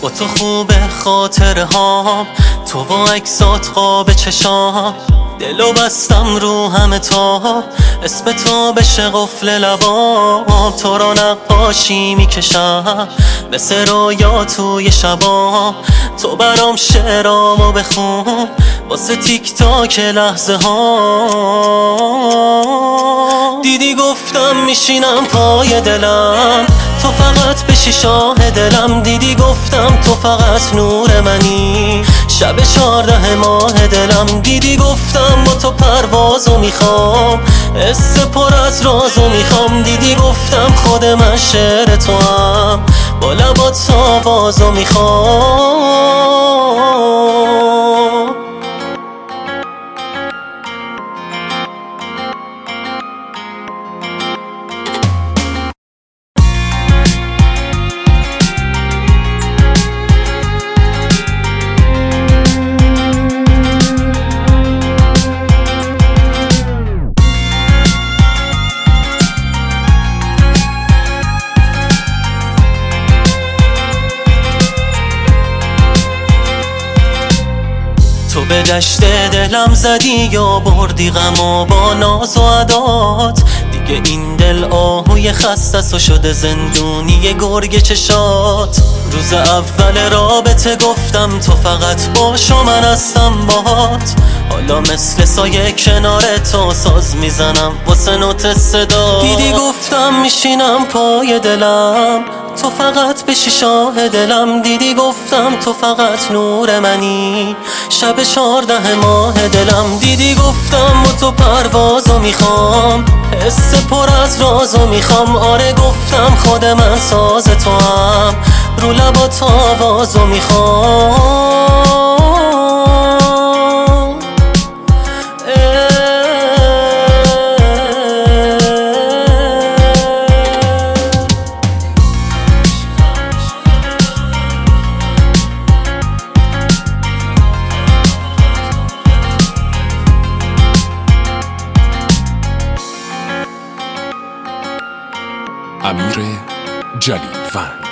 با تو خوبه خاطره هام، تو و عکسات خواب چشام. دلو بستم رو همه تاب، اسم تو بشه قفل لبام. تو رو نقاشی میکشم مثل رویا توی شبام. تو برام شعرامو بخون واسه تیک تاک لحظه ها. دیدی گفتم میشینم پای دلم، تو فقط بشی شاه دلم. دیدی گفتم تو فقط نور منی، شب 14 ماه دلم. دیدی گفتم با تو پروازو میخوام، حس پر از رازو میخوام. دیدی گفتم خود من شعر تو هم، با لبات آوازو میخوام. تو به دشت دلم زدی یا بردی غمو با ناز و عدات. دیگه این دل آهوی خسته و شده زندونی گرگ چشات. روز اول رابطه گفتم تو فقط باش و من هستم باهات. حالا مثل سایه کنار تو ساز میزنم واسه نوت صدا. دیدی گفتم میشینم پای دلم، تو فقط بشی شاه دلم. دیدی گفتم تو فقط نور منی، شب 14 ماه دلم. دیدی گفتم با تو پروازو میخوام، حس پر از رازو میخوام. آره گفتم خود من ساز تو هم، رو لبات آوازو میخوام. امیر جلیل وند.